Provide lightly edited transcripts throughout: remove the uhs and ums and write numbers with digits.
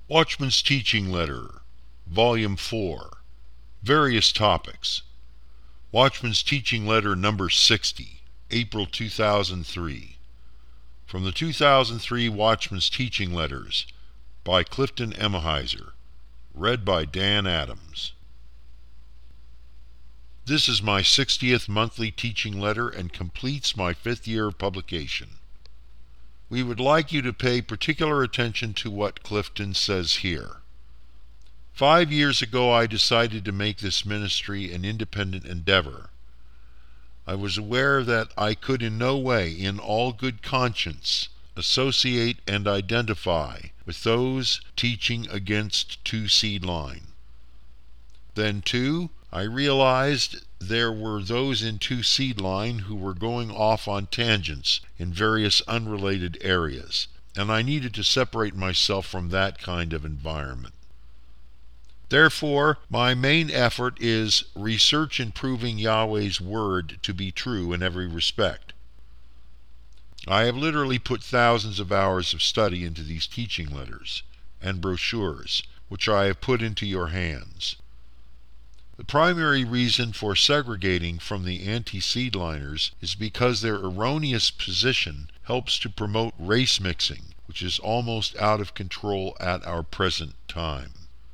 Watchman's Teaching Letter, Volume 4, Various Topics. Watchman's Teaching Letter number 60, April 2003. From the 2003 Watchman's Teaching Letters by Clifton Emahiser. Read by Dan Adams. This is my 60th monthly teaching letter and completes my 5th year of publication. We would like you to pay particular attention to what Clifton says here. 5 years ago I decided to make this ministry an independent endeavor. I was aware that I could in no way, in all good conscience, associate and identify with those teaching against two-seed line. Then, too, I realized there were those in two-seed line who were going off on tangents in various unrelated areas, and I needed to separate myself from that kind of environment. Therefore, my main effort is research in proving Yahweh's Word to be true in every respect. I have literally put thousands of hours of study into these teaching letters and brochures, which I have put into your hands. The primary reason for segregating from the anti-seedliners is because their erroneous position helps to promote race mixing, which is almost out of control at our present time.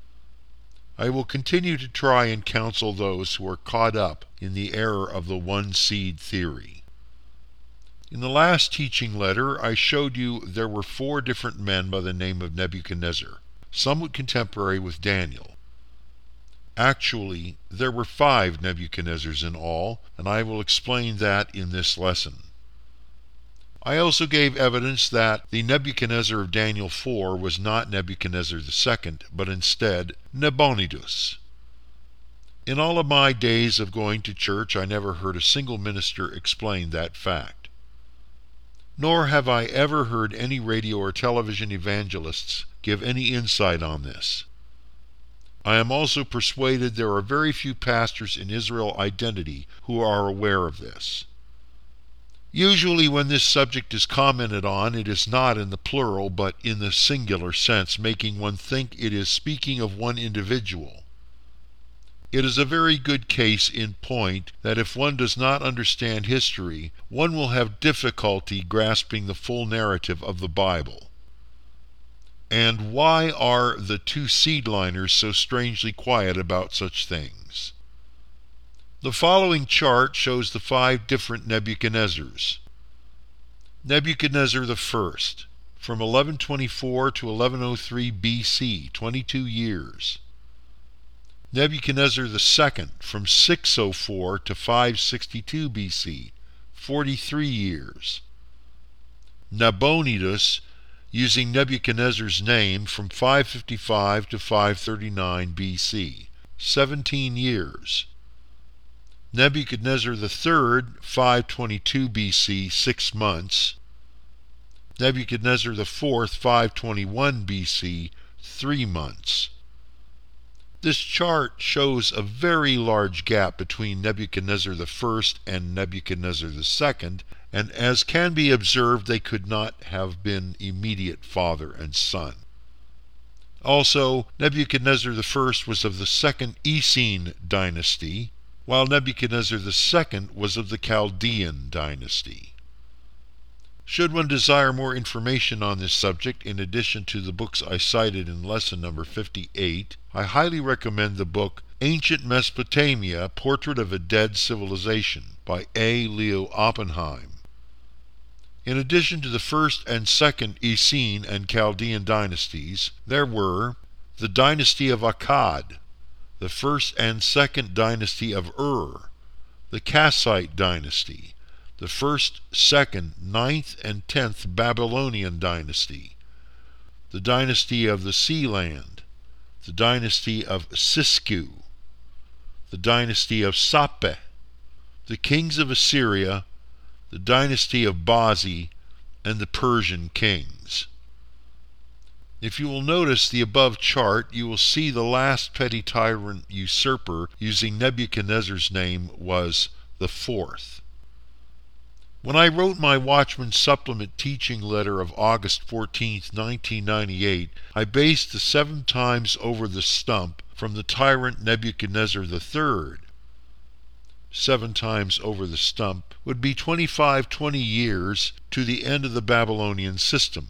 I will continue to try and counsel those who are caught up in the error of the one-seed theory. In the last teaching letter, I showed you there were 4 different men by the name of Nebuchadnezzar, somewhat contemporary with Daniel. Actually, there were 5 Nebuchadnezzars in all, and I will explain that in this lesson. I also gave evidence that the Nebuchadnezzar of Daniel 4 was not Nebuchadnezzar II, but instead Nabonidus. In all of my days of going to church, I never heard a single minister explain that fact. Nor have I ever heard any radio or television evangelists give any insight on this. I am also persuaded there are very few pastors in Israel Identity who are aware of this. Usually when this subject is commented on, it is not in the plural but in the singular sense, making one think it is speaking of one individual. It is a very good case in point that if one does not understand history, one will have difficulty grasping the full narrative of the Bible. And why are the two-seedliners so strangely quiet about such things? The following chart shows the 5 different Nebuchadnezzars. Nebuchadnezzar I, from 1124 to 1103 BC, 22 years. Nebuchadnezzar II, from 604 to 562 BC, 43 years. Nabonidus, using Nebuchadnezzar's name, from 555 to 539 BC, 17 years. Nebuchadnezzar III, 522 BC, 6 months. Nebuchadnezzar IV, 521 BC, 3 months. This chart shows a very large gap between Nebuchadnezzar I and Nebuchadnezzar II, and as can be observed, they could not have been immediate father and son. Also, Nebuchadnezzar I was of the 2nd Essene dynasty, while Nebuchadnezzar II was of the Chaldean dynasty. Should one desire more information on this subject, in addition to the books I cited in lesson number 58, I highly recommend the book Ancient Mesopotamia, Portrait of a Dead Civilization by A. Leo Oppenheim. In addition to the 1st and 2nd Essene and Chaldean dynasties, there were the dynasty of Akkad, the 1st and 2nd dynasty of Ur, the Kassite dynasty, the 1st, 2nd, 9th, and 10th Babylonian dynasty, the dynasty of the Sea Land, the dynasty of Sisku, the dynasty of Sape, the kings of Assyria, the dynasty of Bazi, and the Persian kings. If you will notice the above chart, you will see the last petty tyrant usurper using Nebuchadnezzar's name was the 4th. When I wrote my Watchman Supplement teaching letter of August 14, 1998, I based the 7 times over the stump from the tyrant Nebuchadnezzar III. 7 times over the stump would be 20 years to the end of the Babylonian system.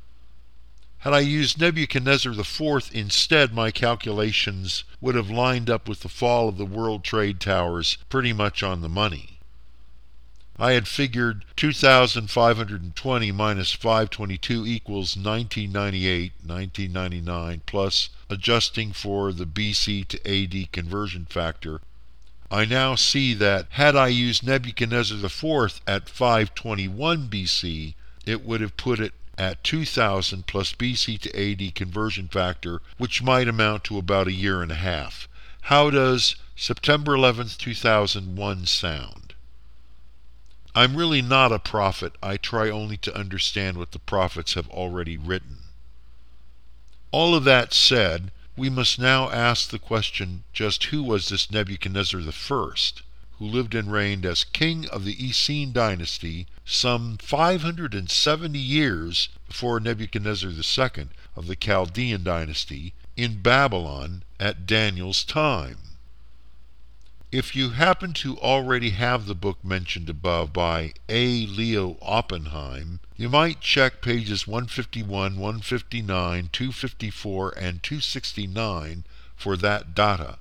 Had I used Nebuchadnezzar IV instead, my calculations would have lined up with the fall of the World Trade Towers pretty much on the money. I had figured 2,520 minus 522 equals 1998, 1999, plus adjusting for the BC to AD conversion factor. I now see that had I used Nebuchadnezzar IV at 521 BC, it would have put it at 2000 plus BC to AD conversion factor, which might amount to about a year and a half. How does September 11th, 2001 sound? I'm really not a prophet. I try only to understand what the prophets have already written. All of that said, we must now ask the question, just who was this Nebuchadnezzar I, who lived and reigned as king of the Essene dynasty some 570 years before Nebuchadnezzar II of the Chaldean dynasty in Babylon at Daniel's time? If you happen to already have the book mentioned above by A. Leo Oppenheim, you might check pages 151, 159, 254, and 269 for that data.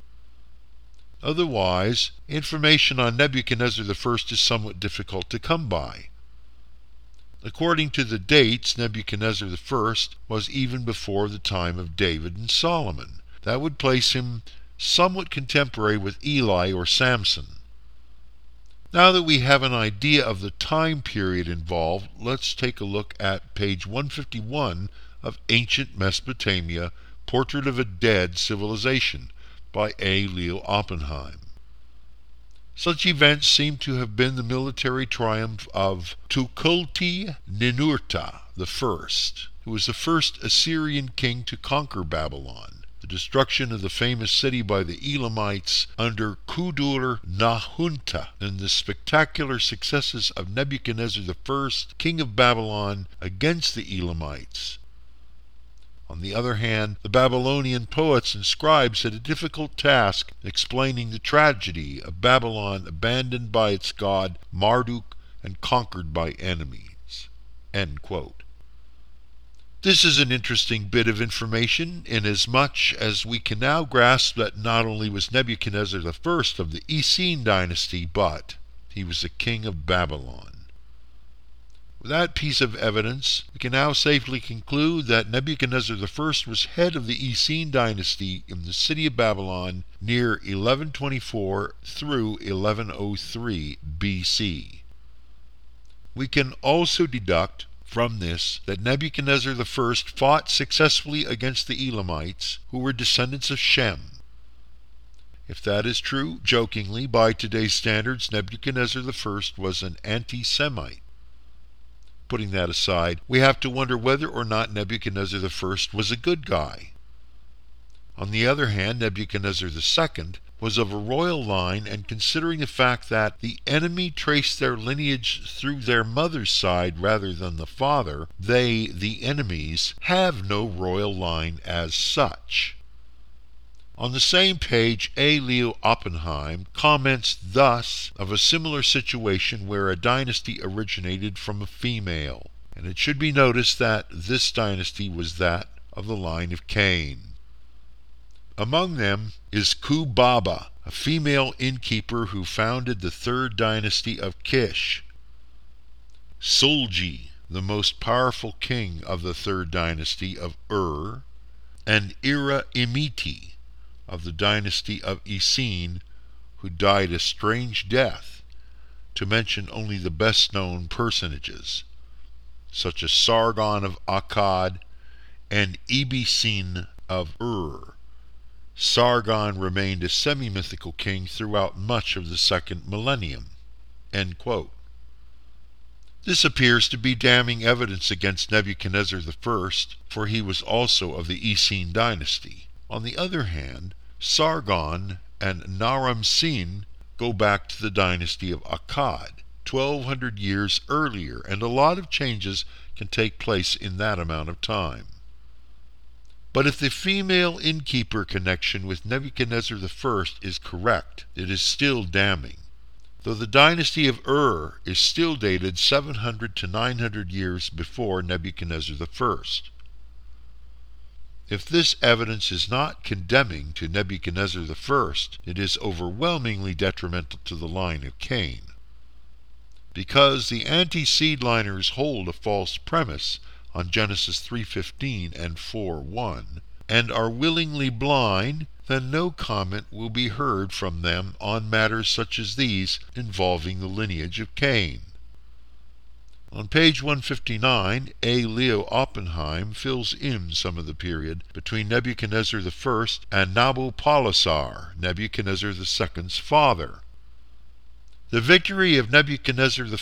Otherwise, information on Nebuchadnezzar I is somewhat difficult to come by. According to the dates, Nebuchadnezzar I was even before the time of David and Solomon. That would place him somewhat contemporary with Eli or Samson. Now that we have an idea of the time period involved, let's take a look at page 151 of Ancient Mesopotamia, Portrait of a Dead Civilization by A. Leo Oppenheim. Such events seem to have been the military triumph of Tukulti-Ninurta I, who was the first Assyrian king to conquer Babylon, the destruction of the famous city by the Elamites under Kudur-Nahunta, and the spectacular successes of Nebuchadnezzar I, king of Babylon, against the Elamites. On the other hand, the Babylonian poets and scribes had a difficult task explaining the tragedy of Babylon abandoned by its god Marduk and conquered by enemies." End quote. This is an interesting bit of information, inasmuch as we can now grasp that not only was Nebuchadnezzar I of the Essene dynasty, but he was the king of Babylon. With that piece of evidence, we can now safely conclude that Nebuchadnezzar I was head of the Essene dynasty in the city of Babylon near 1124 through 1103 BC. We can also deduct from this that Nebuchadnezzar I fought successfully against the Elamites, who were descendants of Shem. If that is true, jokingly, by today's standards, Nebuchadnezzar I was an anti-Semite. Putting that aside, we have to wonder whether or not Nebuchadnezzar I was a good guy. On the other hand, Nebuchadnezzar II was of a royal line, and considering the fact that the enemy traced their lineage through their mother's side rather than the father, they, the enemies, have no royal line as such. On the same page, A. Leo Oppenheim comments thus of a similar situation where a dynasty originated from a female, and it should be noticed that this dynasty was that of the line of Cain. Among them is Kubaba, a female innkeeper who founded the third dynasty of Kish. Sulji, the most powerful king of the third dynasty of Ur, and Ira Imiti of the dynasty of Essene, who died a strange death, to mention only the best-known personages, such as Sargon of Akkad and Ibisen of Ur. Sargon remained a semi-mythical king throughout much of the second millennium. End quote. This appears to be damning evidence against Nebuchadnezzar I, for he was also of the Essene dynasty. On the other hand, Sargon and Naram-Sin go back to the dynasty of Akkad, 1,200 years earlier, and a lot of changes can take place in that amount of time. But if the female innkeeper connection with Nebuchadnezzar I is correct, it is still damning. Though the dynasty of Ur is still dated 700 to 900 years before Nebuchadnezzar I. If this evidence is not condemning to Nebuchadnezzar I, it is overwhelmingly detrimental to the line of Cain. Because the anti-seedliners hold a false premise on Genesis 3:15 and 4:1, and are willingly blind, then no comment will be heard from them on matters such as these involving the lineage of Cain. On page 159, A. Leo Oppenheim fills in some of the period between Nebuchadnezzar I and Nabopolassar, Nebuchadnezzar II's father. The victory of Nebuchadnezzar I,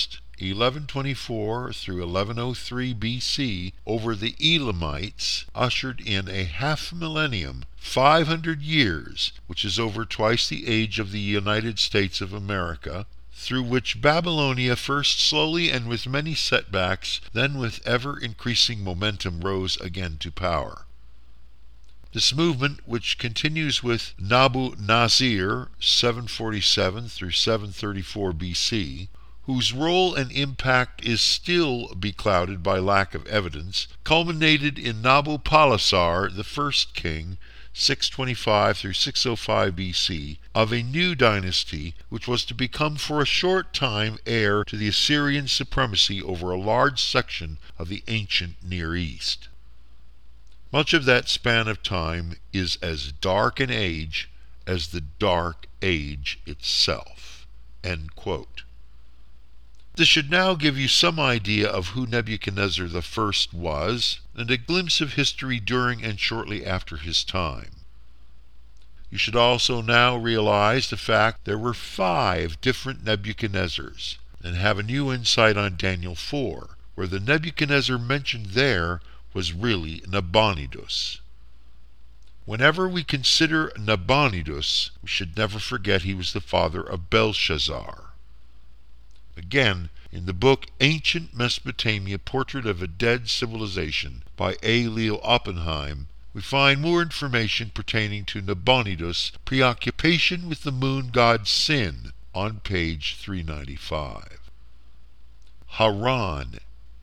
1124 through 1103 BC, over the Elamites ushered in a half-millennium, 500 years, which is over twice the age of the United States of America, through which Babylonia first slowly and with many setbacks, then with ever-increasing momentum rose again to power. This movement, which continues with Nabu-Nazir, 747 through 734 BC, whose role and impact is still beclouded by lack of evidence, culminated in Nabopolassar, the first king, 625 through 605 BC, of a new dynasty which was to become for a short time heir to the Assyrian supremacy over a large section of the ancient Near East. Much of that span of time is as dark an age as the Dark Age itself." End quote. This should now give you some idea of who Nebuchadnezzar I was, and a glimpse of history during and shortly after his time. You should also now realize the fact there were 5 different Nebuchadnezzars, and have a new insight on Daniel 4, where the Nebuchadnezzar mentioned there was really Nabonidus. Whenever we consider Nabonidus, we should never forget he was the father of Belshazzar. Again, in the book Ancient Mesopotamia, Portrait of a Dead Civilization by A. Leo Oppenheim, we find more information pertaining to Nabonidus' preoccupation with the moon god Sin on page 395. Haran,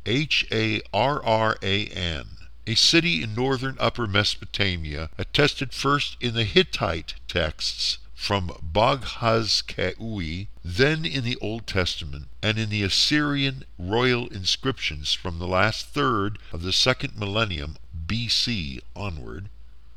Harran, a city in northern Upper Mesopotamia, attested first in the Hittite texts from Boghaz-Keui, then in the Old Testament, and in the Assyrian royal inscriptions from the last third of the second millennium BC onward.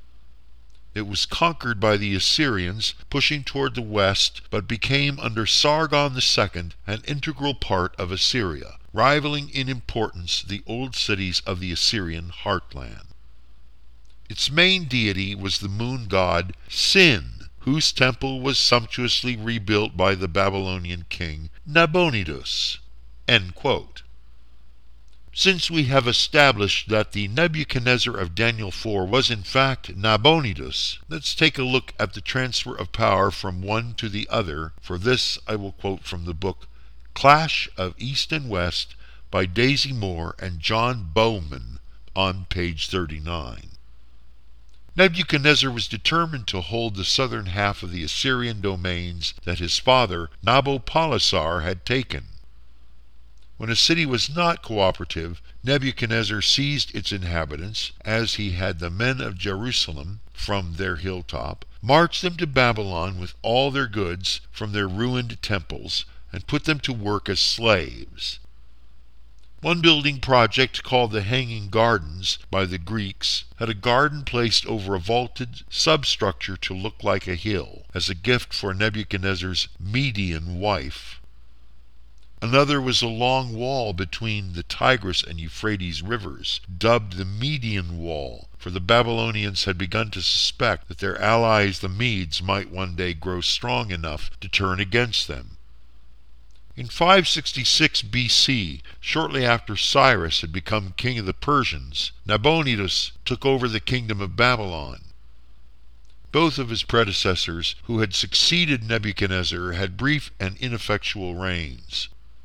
It was conquered by the Assyrians, pushing toward the west, but became under Sargon II an integral part of Assyria, rivaling in importance the old cities of the Assyrian heartland. Its main deity was the moon god Sin, whose temple was sumptuously rebuilt by the Babylonian king Nabonidus. End quote. Since we have established that the Nebuchadnezzar of Daniel 4 was in fact Nabonidus, let's take a look at the transfer of power from one to the other. For this I will quote from the book Clash of East and West by Daisy Moore and John Bowman on page 39. Nebuchadnezzar was determined to hold the southern half of the Assyrian domains that his father Nabopolassar had taken. When a city was not cooperative, Nebuchadnezzar seized its inhabitants, as he had the men of Jerusalem, from their hilltop, marched them to Babylon with all their goods from their ruined temples, and put them to work as slaves. One building project, called the Hanging Gardens by the Greeks, had a garden placed over a vaulted substructure to look like a hill, as a gift for Nebuchadnezzar's Median wife. Another was a long wall between the Tigris and Euphrates rivers, dubbed the Median Wall, for the Babylonians had begun to suspect that their allies the Medes might one day grow strong enough to turn against them. In 566 BC, shortly after Cyrus had become king of the Persians, Nabonidus took over the kingdom of Babylon. Both of his predecessors who had succeeded Nebuchadnezzar had brief and ineffectual reigns.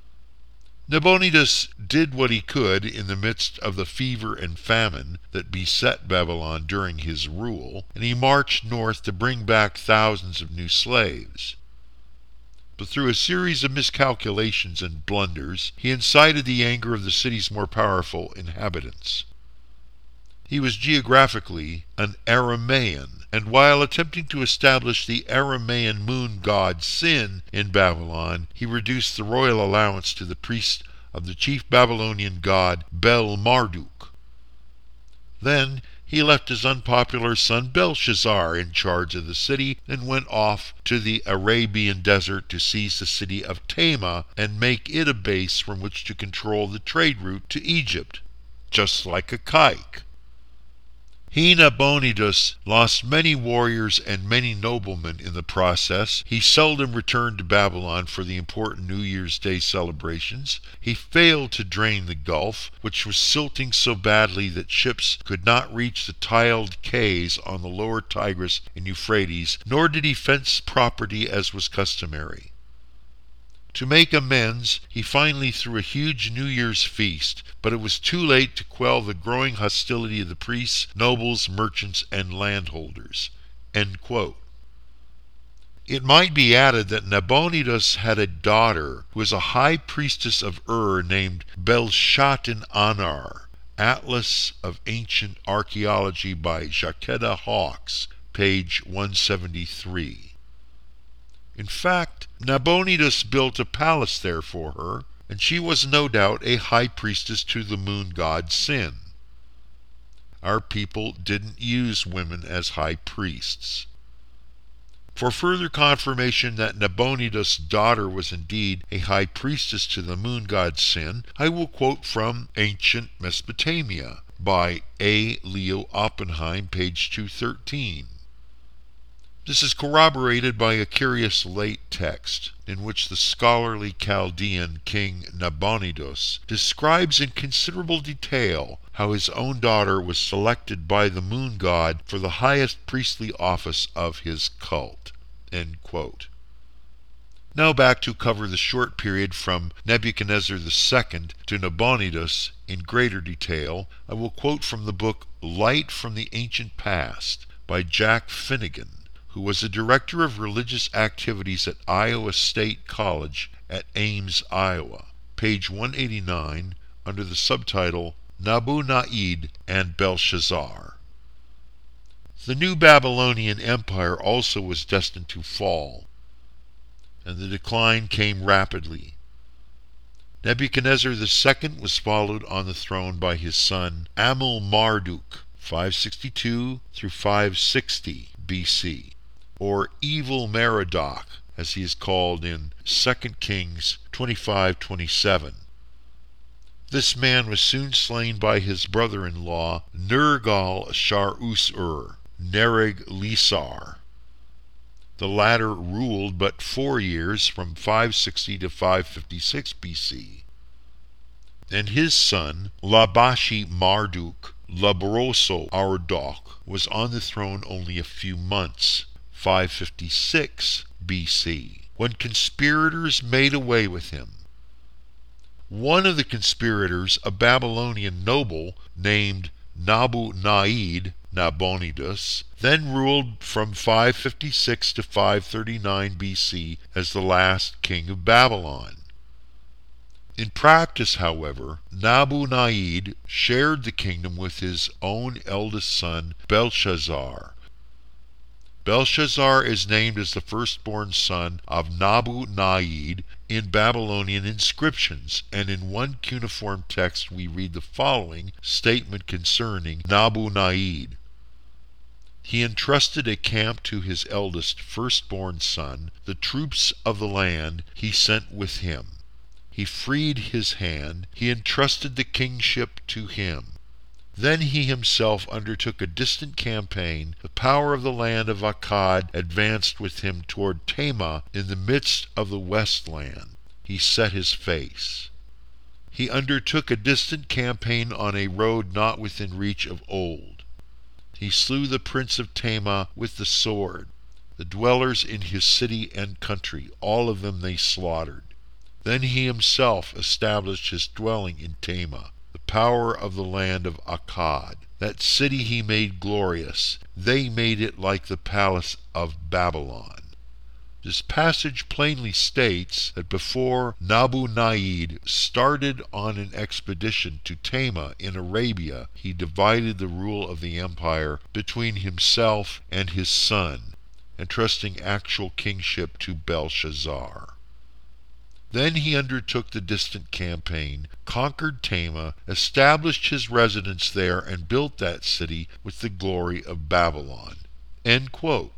Nabonidus did what he could in the midst of the fever and famine that beset Babylon during his rule, and he marched north to bring back thousands of new slaves. But through a series of miscalculations and blunders, he incited the anger of the city's more powerful inhabitants. He was geographically an Aramaean, and while attempting to establish the Aramaean moon god Sin in Babylon, he reduced the royal allowance to the priests of the chief Babylonian god Bel-Marduk. Then he left his unpopular son Belshazzar in charge of the city and went off to the Arabian desert to seize the city of Tama and make it a base from which to control the trade route to Egypt, just like a kike. He, Nabonidus, lost many warriors and many noblemen in the process. He seldom returned to Babylon for the important New Year's Day celebrations. He failed to drain the Gulf, which was silting so badly that ships could not reach the tiled quays on the lower Tigris and Euphrates, nor did he fence property as was customary. To make amends, he finally threw a huge New Year's feast, but it was too late to quell the growing hostility of the priests, nobles, merchants, and landholders." End quote. It might be added that Nabonidus had a daughter who was a high priestess of Ur named Belshazzar Anar. Atlas of Ancient Archaeology by Jacquetta Hawkes, page 173. In fact, Nabonidus built a palace there for her, and she was no doubt a high priestess to the moon god Sin. Our people didn't use women as high priests. For further confirmation that Nabonidus' daughter was indeed a high priestess to the moon god Sin, I will quote from Ancient Mesopotamia by A. Leo Oppenheim, page 213. This is corroborated by a curious late text, in which the scholarly Chaldean king Nabonidus describes in considerable detail how his own daughter was selected by the moon god for the highest priestly office of his cult. End quote. Now back to cover the short period from Nebuchadnezzar II to Nabonidus in greater detail, I will quote from the book Light from the Ancient Past by Jack Finnegan, who was the director of religious activities at Iowa State College at Ames, Iowa, page 189, under the subtitle Nabu-Na'id and Belshazzar. The new Babylonian Empire also was destined to fall, and the decline came rapidly. Nebuchadnezzar II was followed on the throne by his son Amel-Marduk, 562 through 560 BC. Or Evil Merodach, as he is called in 2 Kings 25:27. This man was soon slain by his brother-in-law Nergal-Shar-Usur, Nerig-Lisar. The latter ruled but 4 years, from 560 to 556 BC. And his son, Labashi-Marduk, Labroso-Ardok, was on the throne only a few months, 556 BC, when conspirators made away with him. One of the conspirators, a Babylonian noble named Nabu-Na'id, Nabonidus, then ruled from 556 to 539 BC as the last king of Babylon. In practice, however, Nabu-Na'id shared the kingdom with his own eldest son, Belshazzar. Belshazzar is named as the firstborn son of Nabu-Na'id in Babylonian inscriptions, and in one cuneiform text we read the following statement concerning Nabu-Na'id. He entrusted a camp to his eldest firstborn son. The troops of the land he sent with him. He freed his hand. He entrusted the kingship to him. Then he himself undertook a distant campaign. The power of the land of Akkad advanced with him toward Tama in the midst of the west land. He set his face. He undertook a distant campaign on a road not within reach of old. He slew the prince of Tema with the sword. The dwellers in his city and country, all of them they slaughtered. Then he himself established his dwelling in Tema, the power of the land of Akkad. That city he made glorious. They made it like the palace of Babylon. This passage plainly states that before Nabu-Na'id started on an expedition to Tema in Arabia, he divided the rule of the empire between himself and his son, entrusting actual kingship to Belshazzar. Then he undertook the distant campaign, conquered Tema, established his residence there, and built that city with the glory of Babylon. End quote.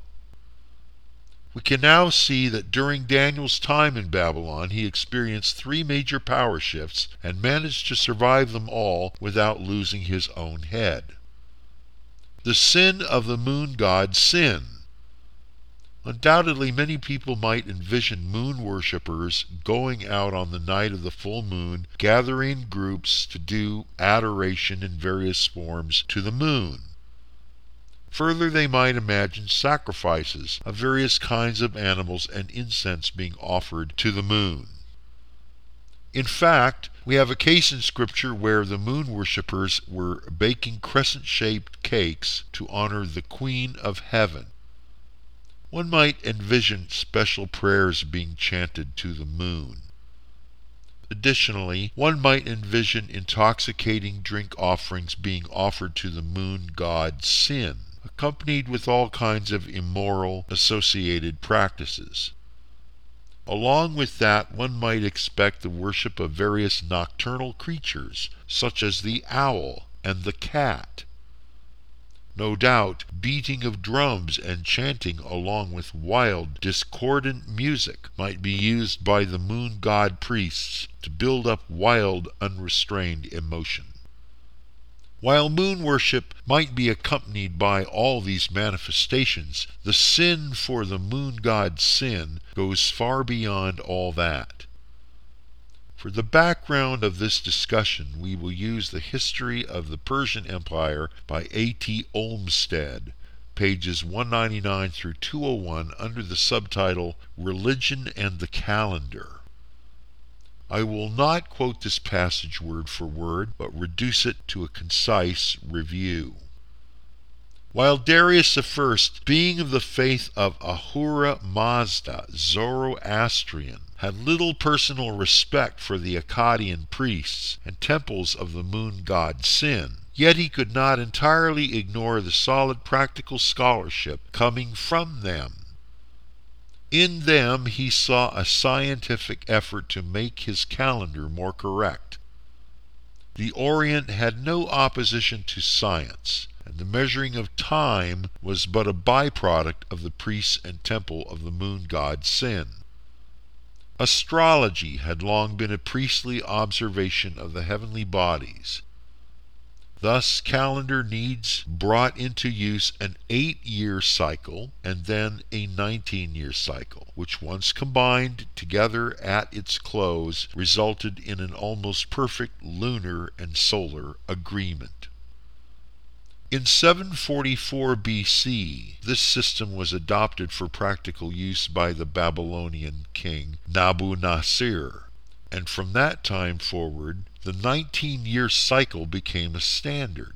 We can now see that during Daniel's time in Babylon, he experienced 3 major power shifts and managed to survive them all without losing his own head. The sin of the moon god Sin. Undoubtedly, many people might envision moon worshippers going out on the night of the full moon, gathering in groups to do adoration in various forms to the moon. Further, they might imagine sacrifices of various kinds of animals and incense being offered to the moon. In fact, we have a case in Scripture where the moon worshippers were baking crescent-shaped cakes to honor the Queen of Heaven. One might envision special prayers being chanted to the moon. Additionally, one might envision intoxicating drink offerings being offered to the moon god Sin, accompanied with all kinds of immoral associated practices. Along with that, one might expect the worship of various nocturnal creatures, such as the owl and the cat. No doubt, beating of drums and chanting along with wild, discordant music might be used by the moon god priests to build up wild, unrestrained emotion. While moon worship might be accompanied by all these manifestations, the sin for the moon god Sin goes far beyond all that. For the background of this discussion, we will use the History of the Persian Empire by A.T. Olmsted, pages 199 through 201, under the subtitle Religion and the Calendar. I will not quote this passage word for word, but reduce it to a concise review. While Darius I, being of the faith of Ahura Mazda, Zoroastrian, had little personal respect for the Akkadian priests and temples of the moon god Sin, yet he could not entirely ignore the solid practical scholarship coming from them. In them he saw a scientific effort to make his calendar more correct. The Orient had no opposition to science, and the measuring of time was but a byproduct of the priests and temple of the moon god Sin. Astrology had long been a priestly observation of the heavenly bodies. Thus, calendar needs brought into use an 8-year cycle and then a 19-year cycle, which once combined together at its close resulted in an almost perfect lunar and solar agreement. In 744 BC, this system was adopted for practical use by the Babylonian king Nabu-Nasir, and from that time forward, the 19-year cycle became a standard.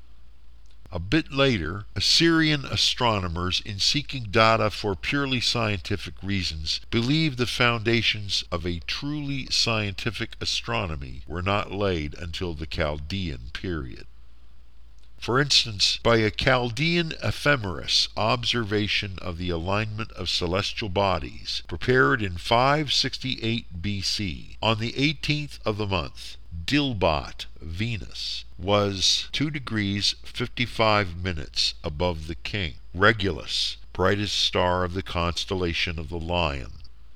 A bit later, Assyrian astronomers, in seeking data for purely scientific reasons, believed the foundations of a truly scientific astronomy were not laid until the Chaldean period. For instance, by a Chaldean ephemeris observation of the alignment of celestial bodies, prepared in 568 BC, on the 18th of the month, Dilbat, Venus, was 2 degrees 55 minutes above the king. Regulus, brightest star of the constellation of the Lion.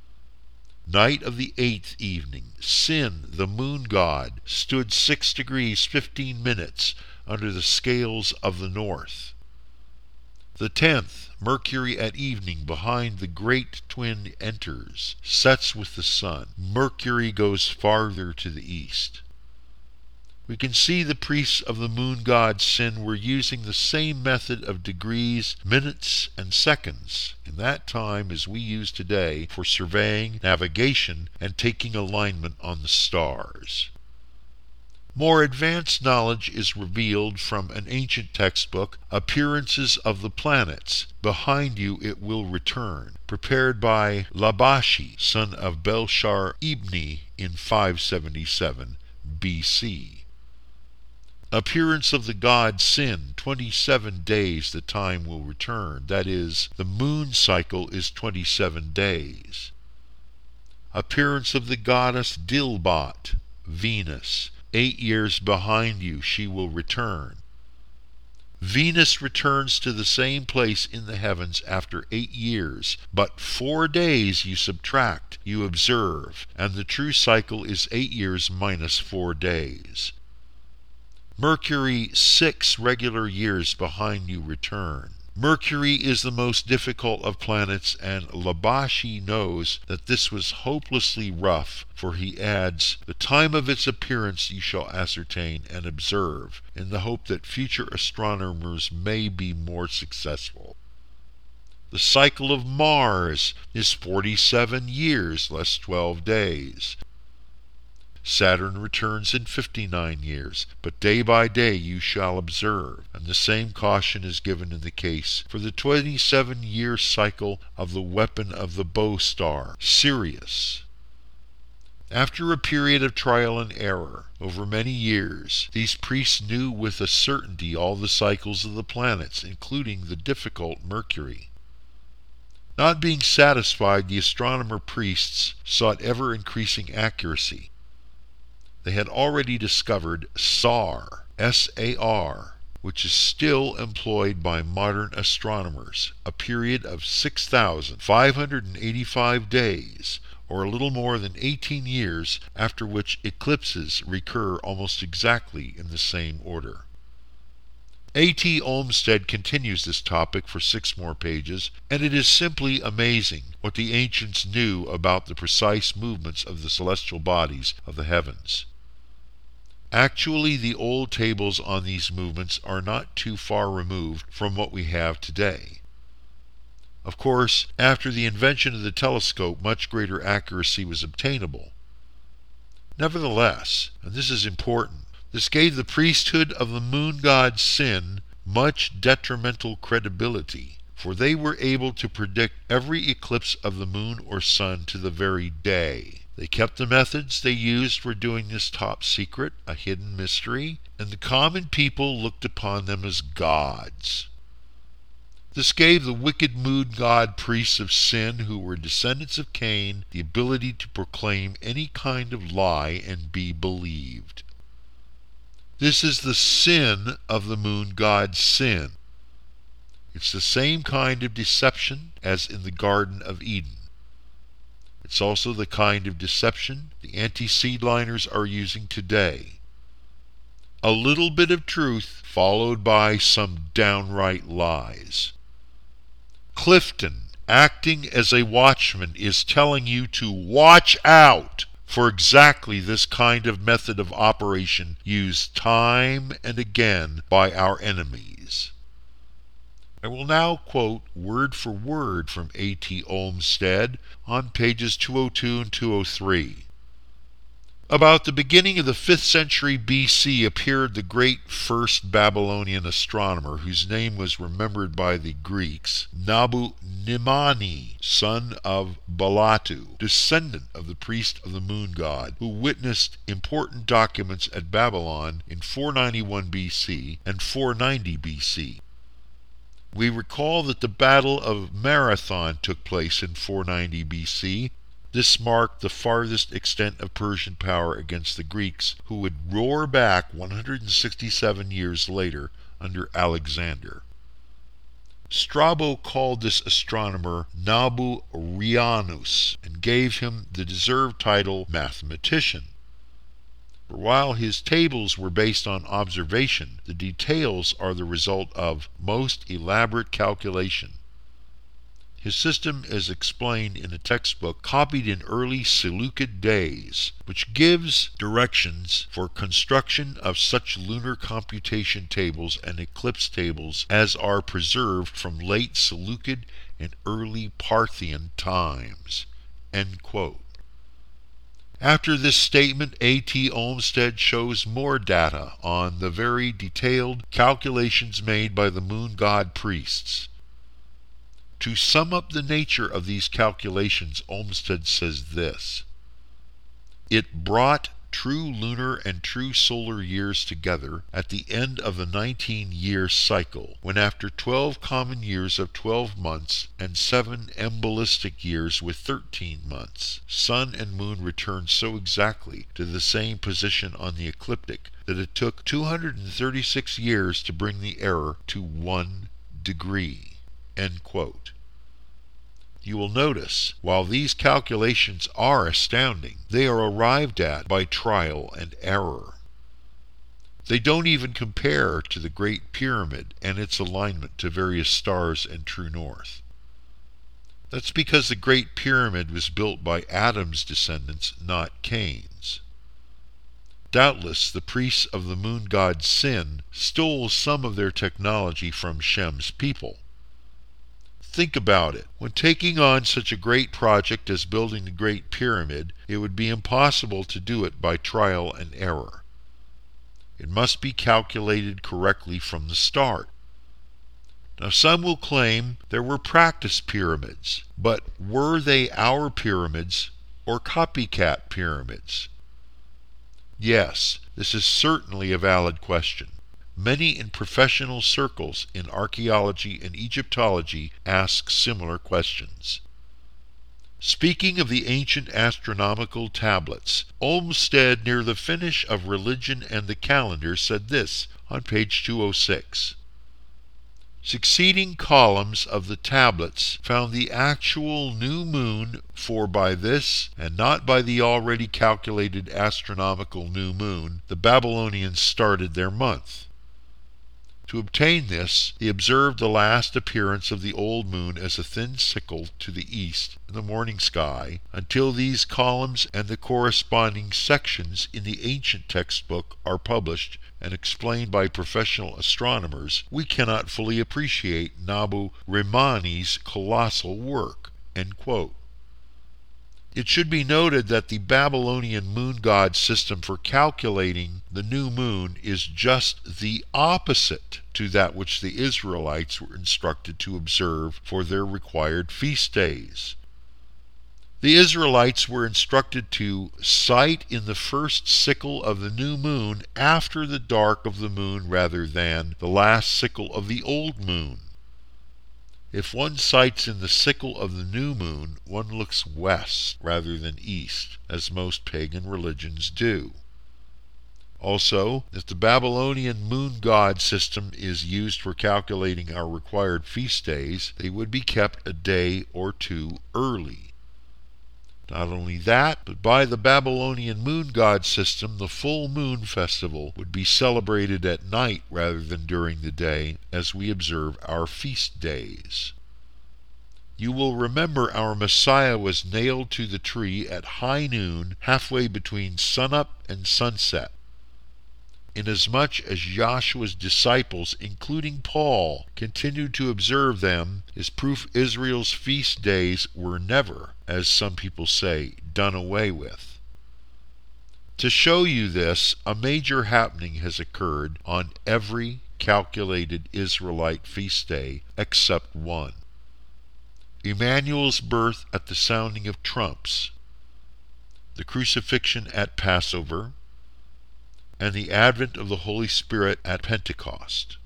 Night of the 8th evening, Sin, the moon god, stood 6 degrees 15 minutes under the scales of the north. The 10th, Mercury at evening behind the great twin enters, sets with the sun. Mercury goes farther to the east. We can see the priests of the moon god Sin were using the same method of degrees, minutes, and seconds in that time as we use today for surveying, navigation, and taking alignment on the stars. More advanced knowledge is revealed from an ancient textbook, Appearances of the Planets. Behind you it will return, prepared by Labashi, son of Belshar Ibni, in 577 BC. Appearance of the god Sin, 27 days the time will return. That is, the moon cycle is 27 days. Appearance of the goddess Dilbat, Venus, 8 years behind you she will return. Venus returns to the same place in the heavens after 8 years, but 4 days you subtract, you observe, and the true cycle is 8 years minus 4 days. Mercury, 6 regular years behind you return. Mercury is the most difficult of planets, and Labashi knows that this was hopelessly rough, for he adds, the time of its appearance you shall ascertain and observe, in the hope that future astronomers may be more successful. The cycle of Mars is 47 years less 12 days. Saturn returns in 59 years, but day by day you shall observe, and the same caution is given in the case for the 27-year cycle of the weapon of the bow star, Sirius. After a period of trial and error over many years, these priests knew with a certainty all the cycles of the planets, including the difficult Mercury. Not being satisfied, the astronomer priests sought ever-increasing accuracy. They had already discovered SAR, S-A-R, which is still employed by modern astronomers, a period of 6,585 days, or a little more than 18 years, after which eclipses recur almost exactly in the same order. A.T. Olmsted continues this topic for 6 more pages, and it is simply amazing what the ancients knew about the precise movements of the celestial bodies of the heavens. Actually, the old tables on these movements are not too far removed from what we have today. Of course, after the invention of the telescope, much greater accuracy was obtainable. Nevertheless, and this is important, this gave the priesthood of the moon god Sin much detrimental credibility, for they were able to predict every eclipse of the moon or sun to the very day. They kept the methods they used for doing this top secret, a hidden mystery, and the common people looked upon them as gods. This gave the wicked moon god priests of Sin, who were descendants of Cain, the ability to proclaim any kind of lie and be believed. This is the sin of the moon god Sin. It's the same kind of deception as in the Garden of Eden. It's also the kind of deception the anti-seedliners are using today. A little bit of truth followed by some downright lies. Clifton, acting as a watchman, is telling you to watch out for exactly this kind of method of operation used time and again by our enemies. I will now quote word for word from A.T. Olmsted on pages 202 and 203. About the beginning of the 5th century B.C. appeared the great first Babylonian astronomer, whose name was remembered by the Greeks, Nabu-Nimani, son of Balatu, descendant of the priest of the moon god, who witnessed important documents at Babylon in 491 B.C. and 490 B.C. We recall that the Battle of Marathon took place in 490 B.C. This marked the farthest extent of Persian power against the Greeks, who would roar back 167 years later under Alexander. Strabo called this astronomer Nabu-Rianus and gave him the deserved title mathematician. For while his tables were based on observation, the details are the result of most elaborate calculation. His system is explained in a textbook copied in early Seleucid days, which gives directions for construction of such lunar computation tables and eclipse tables as are preserved from late Seleucid and early Parthian times." End quote. After this statement, A.T. Olmsted shows more data on the very detailed calculations made by the moon god priests. To sum up the nature of these calculations, Olmsted says this: "It brought true lunar and true solar years together at the end of the 19-year cycle, when after 12 common years of 12 months and 7 embolistic years with 13 months, sun and moon returned so exactly to the same position on the ecliptic that it took 236 years to bring the error to 1 degree." End quote. You will notice, while these calculations are astounding, they are arrived at by trial and error. They don't even compare to the Great Pyramid and its alignment to various stars and true north. That's because the Great Pyramid was built by Adam's descendants, not Cain's. Doubtless the priests of the moon god Sin stole some of their technology from Shem's people. Think about it. When taking on such a great project as building the Great Pyramid, it would be impossible to do it by trial and error. It must be calculated correctly from the start. Now, some will claim there were practice pyramids, but were they our pyramids or copycat pyramids? Yes, this is certainly a valid question. Many in professional circles in archaeology and Egyptology ask similar questions. Speaking of the ancient astronomical tablets, Olmsted, near the finish of Religion and the Calendar, said this on page 206. "Succeeding columns of the tablets found the actual new moon, for by this, and not by the already calculated astronomical new moon, the Babylonians started their month. To obtain this, they observed the last appearance of the old moon as a thin sickle to the east in the morning sky. Until these columns and the corresponding sections in the ancient textbook are published and explained by professional astronomers, we cannot fully appreciate Nabu Rimani's colossal work." End quote. It should be noted that the Babylonian moon god system for calculating the new moon is just the opposite to that which the Israelites were instructed to observe for their required feast days. The Israelites were instructed to sight in the first sickle of the new moon after the dark of the moon rather than the last sickle of the old moon. If one sights in the sickle of the new moon, one looks west rather than east, as most pagan religions do. Also, if the Babylonian moon god system is used for calculating our required feast days, they would be kept a day or two early. Not only that, but by the Babylonian moon god system, the full moon festival would be celebrated at night rather than during the day, as we observe our feast days. You will remember our Messiah was nailed to the tree at high noon, halfway between sunup and sunset. Inasmuch as Joshua's disciples, including Paul, continued to observe them, is proof Israel's feast days were never, as some people say, done away with. To show you this, a major happening has occurred on every calculated Israelite feast day except one: Emmanuel's birth at the sounding of trumps, the crucifixion at Passover, and the advent of the Holy Spirit at Pentecost.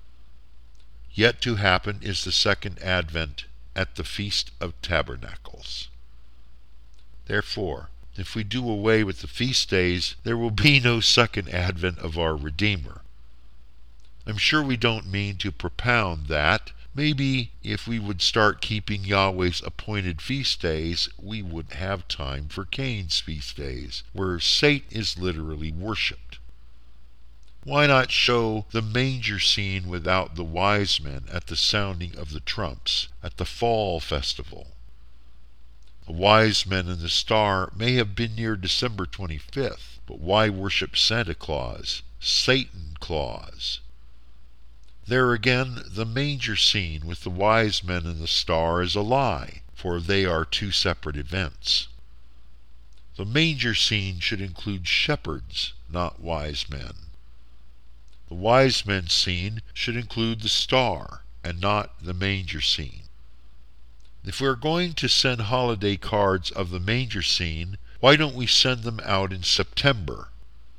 Yet to happen is the second advent at the Feast of Tabernacles. Therefore, if we do away with the feast days, there will be no second advent of our Redeemer. I'm sure we don't mean to propound that. Maybe if we would start keeping Yahweh's appointed feast days, we wouldn't have time for Cain's feast days, where Satan is literally worshipped. Why not show the manger scene without the wise men at the sounding of the trumps at the fall festival? The wise men and the star may have been near December 25th, but why worship Santa Claus, Satan Claus? There again, the manger scene with the wise men and the star is a lie, for they are two separate events. The manger scene should include shepherds, not wise men. The wise men scene should include the star, and not the manger scene. If we are going to send holiday cards of the manger scene, why don't we send them out in September?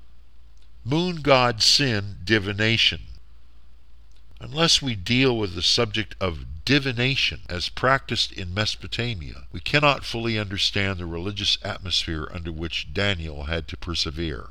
Moon god sin, divination. Unless we deal with the subject of divination as practiced in Mesopotamia, we cannot fully understand the religious atmosphere under which Daniel had to persevere.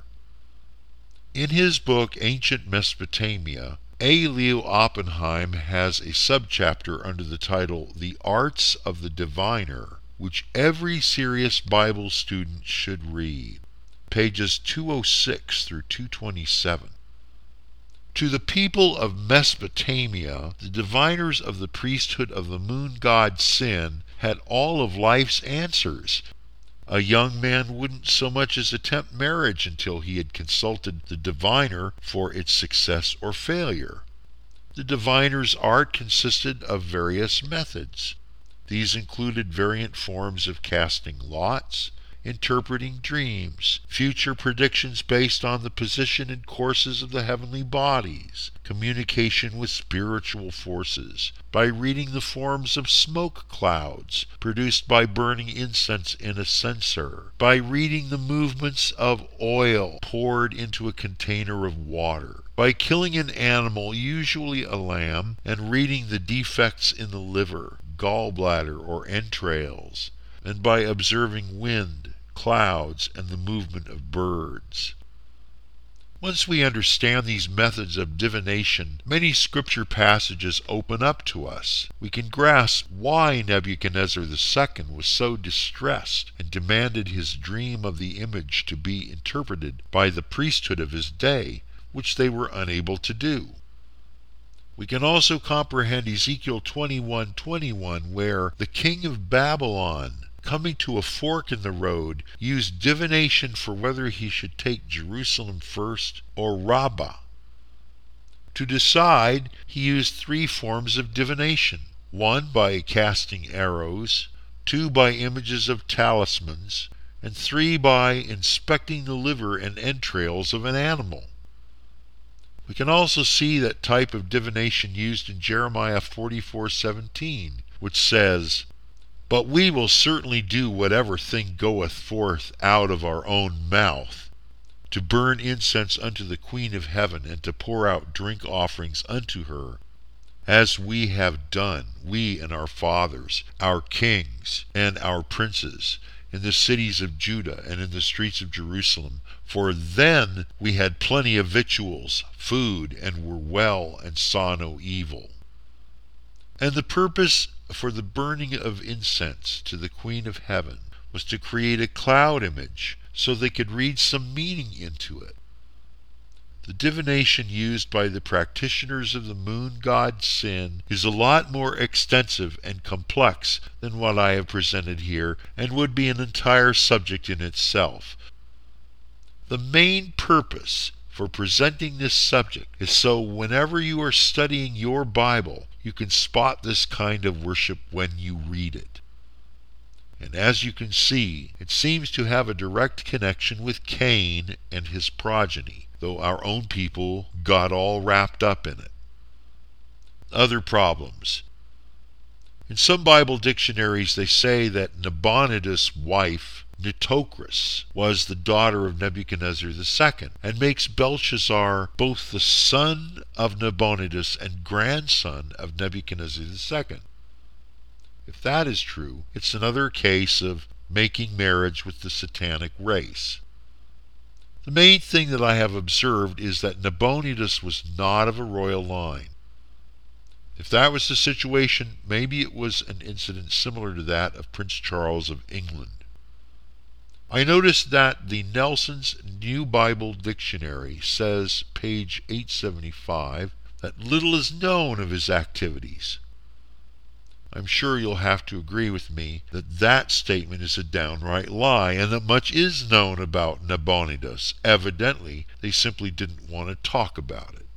In his book Ancient Mesopotamia, A. Leo Oppenheim has a subchapter under the title The Arts of the Diviner, which every serious Bible student should read, pages 206 through 227. To the people of Mesopotamia, the diviners of the priesthood of the moon god Sin had all of life's answers. A young man wouldn't so much as attempt marriage until he had consulted the diviner for its success or failure. The diviner's art consisted of various methods. These included variant forms of casting lots, interpreting dreams, future predictions based on the position and courses of the heavenly bodies, communication with spiritual forces, by reading the forms of smoke clouds produced by burning incense in a censer, by reading the movements of oil poured into a container of water, by killing an animal, usually a lamb, and reading the defects in the liver, gallbladder, or entrails, and by observing wind, clouds, and the movement of birds. Once we understand these methods of divination, many scripture passages open up to us. We can grasp why Nebuchadnezzar II was so distressed and demanded his dream of the image to be interpreted by the priesthood of his day, which they were unable to do. We can also comprehend Ezekiel 21:21, where the king of Babylon, coming to a fork in the road, used divination for whether he should take Jerusalem first or Rabbah. To decide, he used three forms of divination: one by casting arrows, two by images of talismans, and three by inspecting the liver and entrails of an animal. We can also see that type of divination used in Jeremiah 44:17, which says, "But we will certainly do whatever thing goeth forth out of our own mouth, to burn incense unto the Queen of Heaven, and to pour out drink offerings unto her, as we have done, we and our fathers, our kings, and our princes, in the cities of Judah and in the streets of Jerusalem. For then we had plenty of victuals, food, and were well, and saw no evil." And the purpose for the burning of incense to the Queen of Heaven was to create a cloud image so they could read some meaning into it. The divination used by the practitioners of the moon god Sin is a lot more extensive and complex than what I have presented here, and would be an entire subject in itself. The main purpose for presenting this subject is so whenever you are studying your Bible, you can spot this kind of worship when you read it. And as you can see, it seems to have a direct connection with Cain and his progeny, though our own people got all wrapped up in it. Other problems. In some Bible dictionaries they say that Nabonidus' wife, Nitocris, was the daughter of Nebuchadnezzar II, and makes Belshazzar both the son of Nabonidus and grandson of Nebuchadnezzar II. If that is true, it's another case of making marriage with the satanic race. The main thing that I have observed is that Nabonidus was not of a royal line. If that was the situation, maybe it was an incident similar to that of Prince Charles of England. I noticed that the Nelson's New Bible Dictionary says, page 875, that little is known of his activities. I'm sure you'll have to agree with me that that statement is a downright lie, and that much is known about Nabonidus. Evidently, they simply didn't want to talk about it.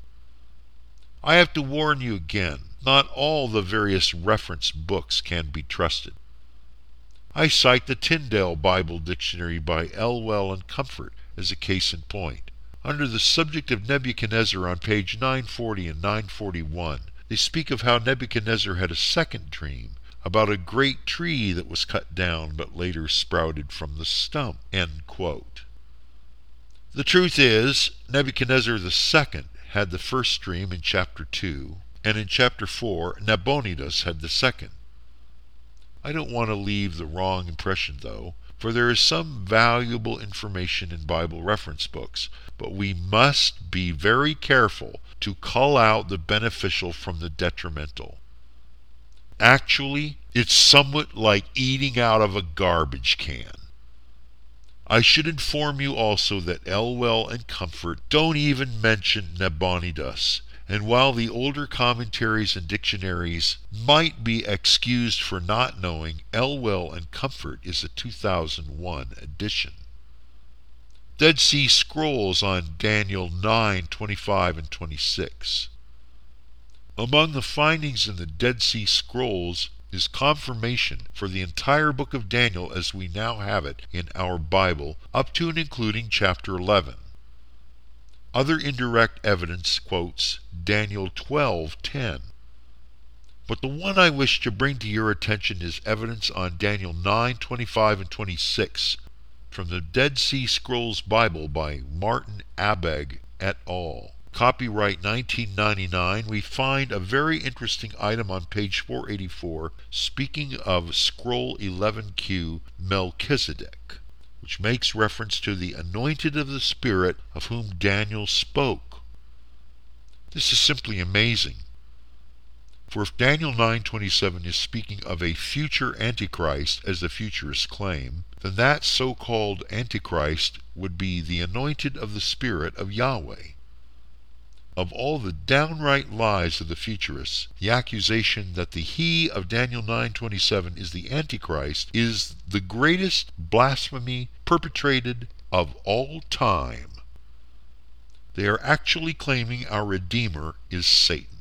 I have to warn you again, not all the various reference books can be trusted. I cite the Tyndale Bible Dictionary by Elwell and Comfort as a case in point. Under the subject of Nebuchadnezzar on page 940 and 941, they speak of how Nebuchadnezzar had a second dream about a great tree that was cut down but later sprouted from the stump. End quote. The truth is, Nebuchadnezzar II had the first dream in chapter 2, and in chapter 4, Nabonidus had the second. I don't want to leave the wrong impression, though, for there is some valuable information in Bible reference books, but we must be very careful to cull out the beneficial from the detrimental. Actually, it's somewhat like eating out of a garbage can. I should inform you also that Elwell and Comfort don't even mention Nabonidus, and while the older commentaries and dictionaries might be excused for not knowing, Elwell and Comfort is a 2001 edition. Dead Sea Scrolls on Daniel 9, 25 and 26. Among the findings in the Dead Sea Scrolls is confirmation for the entire book of Daniel as we now have it in our Bible, up to and including chapter 11. Other indirect evidence quotes Daniel 12:10. But the one I wish to bring to your attention is evidence on Daniel 9:25 and 26 from the Dead Sea Scrolls Bible by Martin Abegg et al. Copyright 1999. We find a very interesting item on page 484 speaking of Scroll 11Q Melchizedek, which makes reference to the anointed of the Spirit of whom Daniel spoke. This is simply amazing. For if Daniel 9:27 is speaking of a future Antichrist as the futurists claim, then that so-called Antichrist would be the anointed of the Spirit of Yahweh. Of all the downright lies of the futurists, the accusation that the he of Daniel 9:27 is the Antichrist is the greatest blasphemy perpetrated of all time. They are actually claiming our Redeemer is Satan.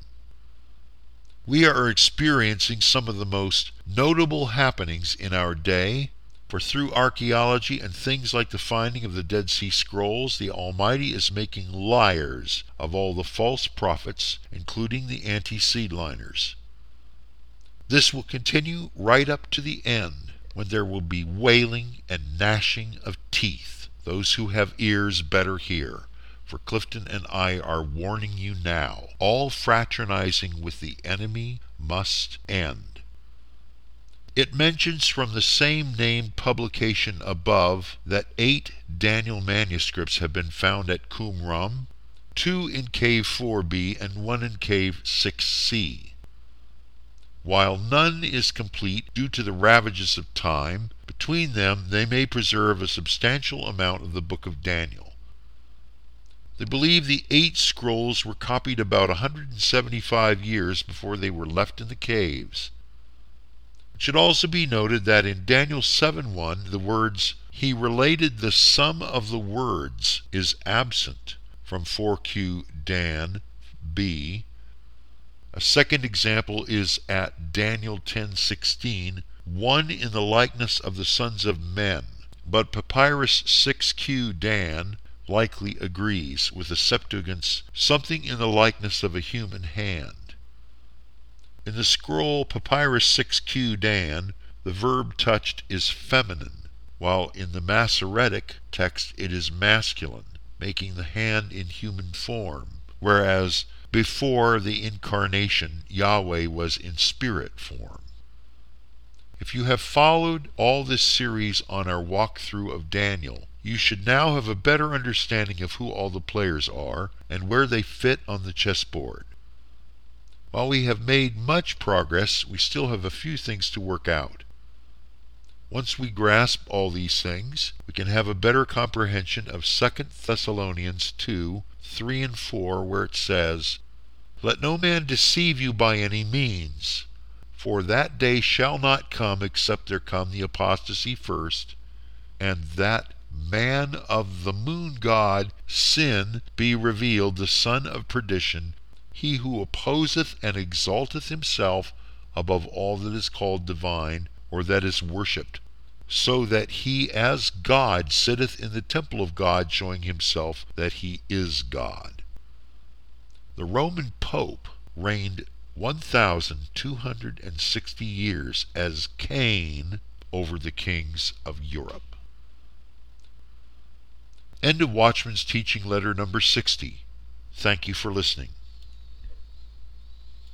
We are experiencing some of the most notable happenings in our day, for through archaeology and things like the finding of the Dead Sea Scrolls, the Almighty is making liars of all the false prophets, including the anti-seedliners. This will continue right up to the end, when there will be wailing and gnashing of teeth. Those who have ears better hear, for Clifton and I are warning you now. All fraternizing with the enemy must end. It mentions from the same named publication above that 8 Daniel manuscripts have been found at Qumran, 2 in Cave 4B and 1 in Cave 6C. While none is complete due to the ravages of time, between them they may preserve a substantial amount of the book of Daniel. They believe the 8 scrolls were copied about 175 years before they were left in the caves. It should also be noted that in Daniel 7:1 the words, "He related the sum of the words," is absent from 4Q Dan B. A second example is at Daniel 10:16, "one in the likeness of the sons of men," but Papyrus 6Q Dan likely agrees with the Septuagint's "something in the likeness of a human hand." In the scroll Papyrus 6Q Dan, the verb touched is feminine, while in the Masoretic text it is masculine, making the hand in human form, whereas before the incarnation Yahweh was in spirit form. If you have followed all this series on our walkthrough of Daniel, you should now have a better understanding of who all the players are and where they fit on the chessboard. While we have made much progress, we still have a few things to work out. Once we grasp all these things, we can have a better comprehension of 2 Thessalonians 2, 3 and 4, where it says, "Let no man deceive you by any means, for that day shall not come except there come the apostasy first, and that man of the moon god, sin, be revealed, the son of perdition, he who opposeth and exalteth himself above all that is called divine, or that is worshipped, so that he as God sitteth in the temple of God, showing himself that he is God." The Roman Pope reigned 1,260 years as Cain over the kings of Europe. End of Watchman's Teaching Letter number 60. Thank you for listening.